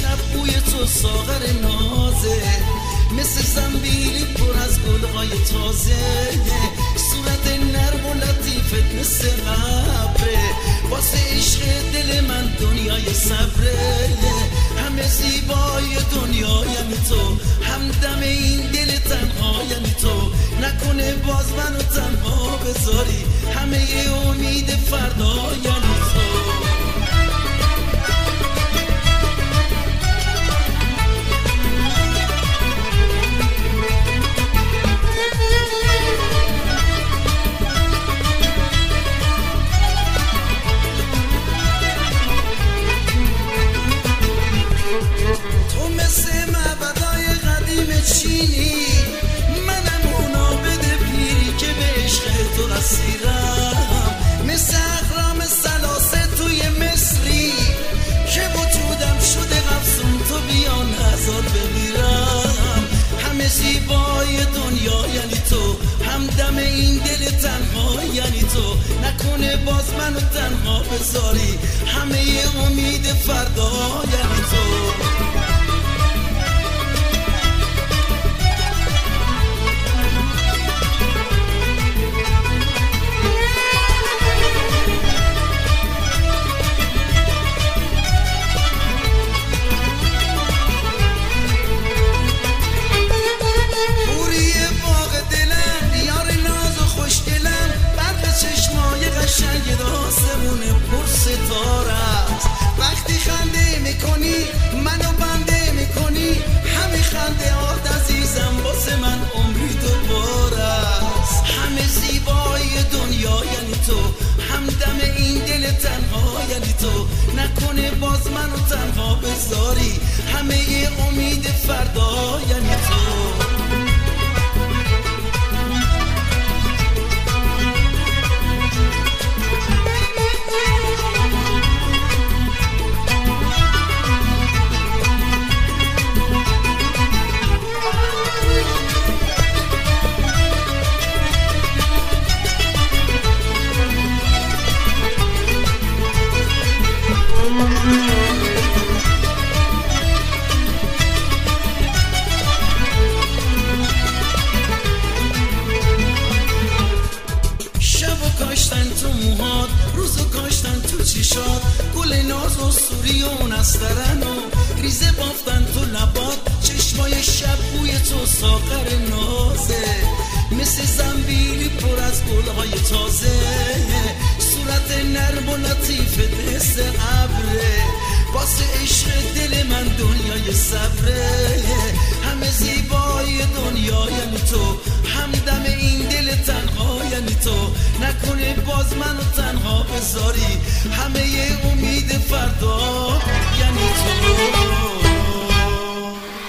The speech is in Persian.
شب بوی تو ساغر نازه، مثل زنبیلی پر از گلهای تازه، صورت نرم و لطیفت مثل ابره، واسه عشق دل من دنیای صبره، همه زیبای دنیا یعنی تو، همدم این دل تنها یعنی تو، نکنه باز منو تنها بذاری، همه امید فردا یعنی تو. تو مثل معبدای قدیم چینی، منم اونا بده پیری که به عشق تو اسیرم، مثل اهرام ثلاثه توی مصری که وجودم شده افسون، تو بیا نزار بمیرم، همه زیبای دنیا یعنی تو، همدم این دل تنها یعنی تو، نکنه باز منو تنها بذاری، همه امید فردا یعنی تو. شنگ آسمون پر ستاره است، وقتی خنده میکنی منو بنده میکنی، همه خنده هات عزیزم واسه من عمری دوباره است، همه زیبای دنیا یعنی تو، همدم این دل تنها یعنی تو، نکنه باز منو تنها بذاری، همه امید فردا یعنی تو. گل ناز و سوری و نسترن و ریزه بافتن تو لبات، چشمای شب بوی تو ساغر نازه، مثل زنبیلی پر از گلهای تازه، صورت نرم و لطیفت مثل ابره، واسه عشق دل من دنیای صبره، همه زیبای دنیا یعنی تو، همدم این دل تنها یعنی تو، نکنه باز منو تنها بذاری، همه